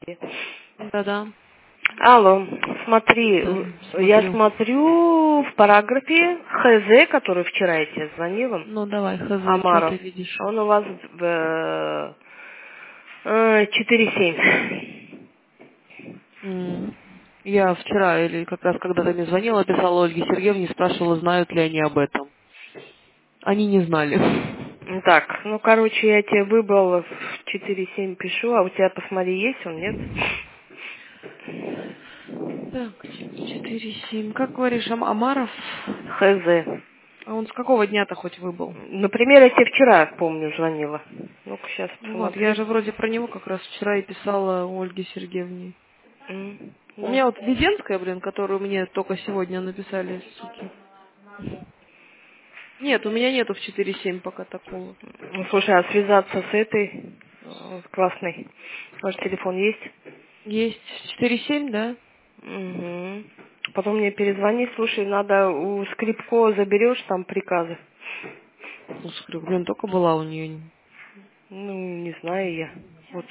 Да-да. Алло, смотри, Да, я смотрю. смотрю в параграфе ХЗ, который вчера я тебе звонила, Ну, давай, хз, что ты Амаров. видишь? Он у вас в 4,7. Я вчера, или как раз когда ты мне звонила, писала Ольге Сергеевне, спрашивала, знают ли они об этом. Они не знали. Так, ну, короче, я тебе выбрала в 4,7 пишу, а у тебя, посмотри, есть он, нет? Так, 4,7. Как говоришь, Амаров? ХЗ. А он с какого дня-то хоть выбыл? Например, я тебе вчера, помню, звонила. Ну-ка, сейчас Вот, я посмотрю. же вроде про него как раз вчера и писала Ольге Сергеевне. У Да. меня вот Веденская, которую мне только сегодня написали, суки. Нет, у меня нету в 4,7 пока такого. Ну, слушай, а связаться с этой классной? Ваш телефон есть? Есть 4,7, да? Угу. Потом мне перезвони, слушай, надо у Скрипко заберешь там приказы. Слушай, только была у нее. Ну, не знаю я. Вот.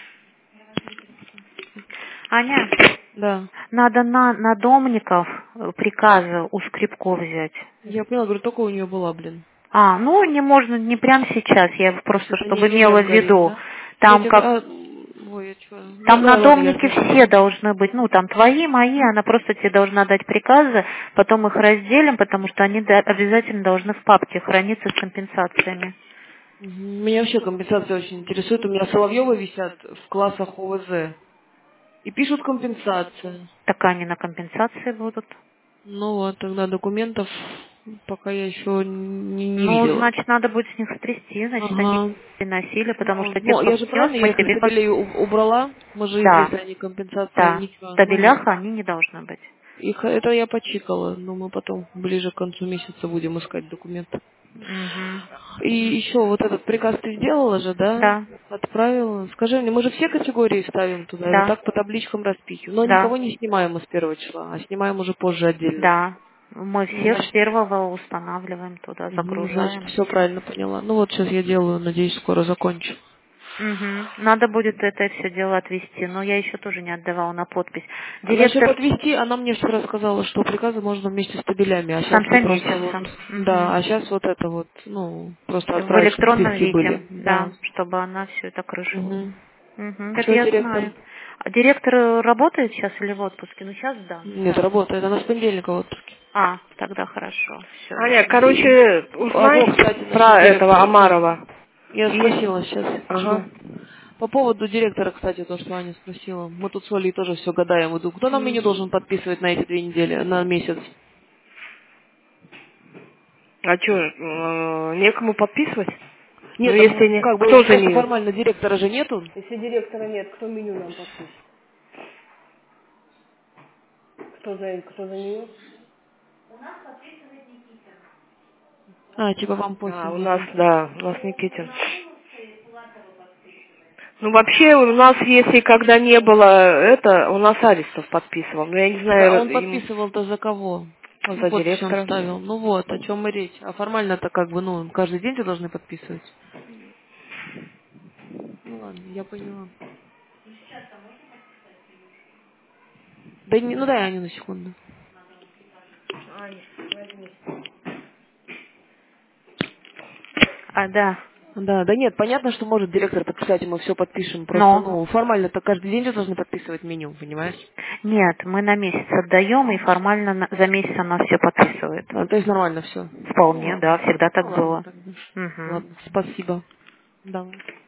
Аня, Да. надо на домников приказы у Скрипко взять. Я поняла, говорю, только у нее была, Ну не можно, не прямо сейчас, я просто Что-то не чтобы имела режем в горит, виду. да? Я Там тебе... как, ой, я что? Ну, там на давай, ладно, я домнике все запишу. должны быть, там твои, мои, она просто тебе должна дать приказы, потом их разделим, потому что они обязательно должны в папке храниться с компенсациями. Меня вообще компенсация очень интересует. У меня Соловьевы висят в классах ОВЗ. И пишут компенсация. Так они на компенсации будут. Ну вот, тогда документов пока я еще не видела. Значит, надо будет с них стрясти, значит, они Ага. переносили, потому что те, Ну, кто я же внес, правильно, мы я их из тебе... табелей убрала. Мы же их, Да, если они компенсация, да. ничего. В Ну, табелях они не должны быть. их это я почикала, но мы потом ближе к концу месяца будем искать документы. Угу. И еще вот этот приказ ты сделала же, да? Да, Отправила. Скажи мне, мы же все категории ставим туда, и вот да, так по табличкам распихиваем. Но да, никого не снимаем мы с 1 числа, а снимаем уже позже отдельно. да. Мы Ну, всех с значит, первого устанавливаем туда, значит, загружаем. все правильно поняла. Ну вот сейчас я делаю, надеюсь, скоро закончу. Угу. Надо будет это все дело отвести, но я еще тоже не отдавала на подпись. А насчет Директор отвести, она мне вчера сказала, что приказы можно вместе с табелями, а в сейчас мы конце просто вот, месяца. да, Угу. а сейчас вот это вот, просто В отправить, чтобы электронном списки виде, были, да. да, чтобы она все это крышила. Угу. Угу. Это Что, я директор? знаю. А директор работает сейчас или в отпуске? Сейчас да. Нет, работает, она с понедельника в отпуске. Тогда хорошо. Аня, Все. короче, Вот, узнай кстати, насчет про этого директора. Амарова. Я И... спросила сейчас, Ага. жду. По поводу директора, кстати, то, что Аня спросила. Мы тут с Олей тоже все гадаем. Иду. Кто нам меню должен подписывать на эти 2 недели, на месяц? А что, некому подписывать? Ну, Нет, если не... как бы Кто за просто нее? формально директора же нету. Если директора нет, кто меню нам подпишет? Кто за нее? Типа вам У пофигу, нас, да? да, у нас Никитин. Ну, вообще, у нас, если когда не было у нас Аристов подписывал. Но я не Да, знаю, он подписывал-то за кого? за Подпись он директора. ставил. Ну вот, о чем и речь. А формально-то как бы, каждый день ты должны подписывать. Ну ладно, я поняла. Да не, ну дай Аню на секунду. Да. Да нет, понятно, что может директор подписать, и мы все подпишем. Просто, Но формально-то каждый день же должны подписывать меню, понимаешь? нет, мы на месяц отдаем, и формально за месяц она все подписывает. То есть нормально все. Ну Вполне, ладно. да, всегда Ну так ладно было. тогда. Угу. Ладно, спасибо. Давай.